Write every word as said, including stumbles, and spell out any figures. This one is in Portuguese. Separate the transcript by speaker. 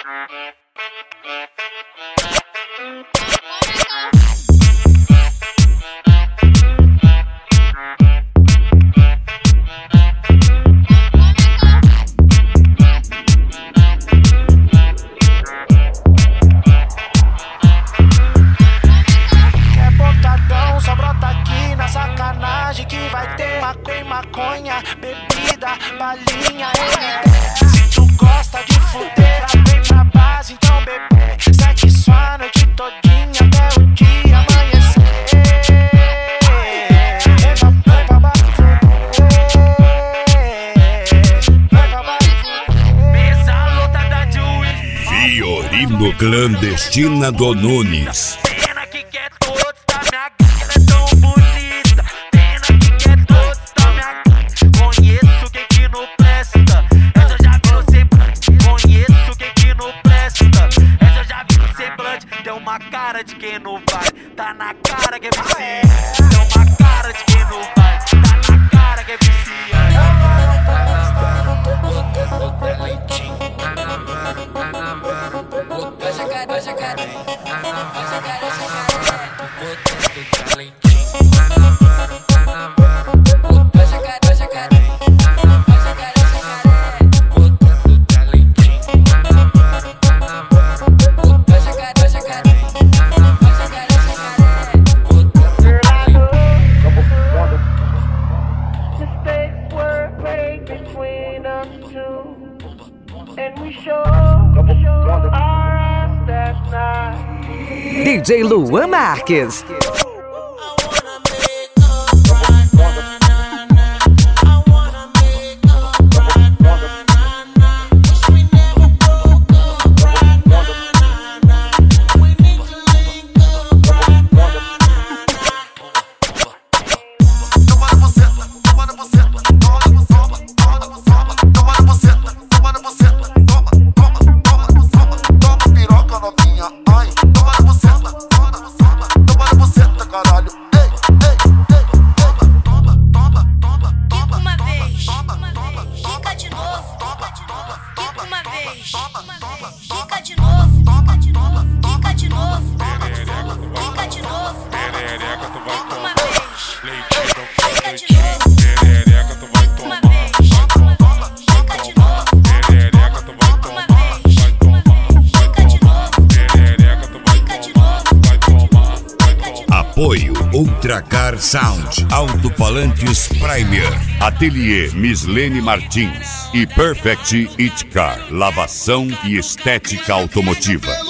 Speaker 1: Que vai ter maconha, maconha, bebida, balinha, M. Se tu gosta de fuder, vem pra base, então bebê. Sexo a noite todinha até o dia amanhecer. Vem pra, vem pra base fuder. Vem pra base fuder. Mesa lotada de uísque.
Speaker 2: Fiorino Clandestina do Nunes.
Speaker 1: Pena que quer todos, tá minha cara é tão bonita. Conheço quem que não presta, essa eu já vi no semblante. Conheço quem que não presta, essa eu já vi no semblante. Tem uma cara de quem não vai, tá na cara que é viciante. Tem uma cara de quem não vai, tá na cara que é viciante.
Speaker 3: D J Luan Marques.
Speaker 4: Fica de novo, fica de novo, fica de novo, fica de novo,
Speaker 5: perereca tu vai tomar,
Speaker 4: leitinho,
Speaker 5: fica de novo, perereca tu vai tomar,
Speaker 4: fica de novo,
Speaker 5: perereca tu vai tomar, vai tomar,
Speaker 4: fica de novo,
Speaker 5: perereca tu vai tomar, vai tomar, vai tomar.
Speaker 2: Apoio Ultracar Sound, Alto-Falantes Premier, Ateliê Mislene Martins e Perfect It Car, lavação e estética automotiva.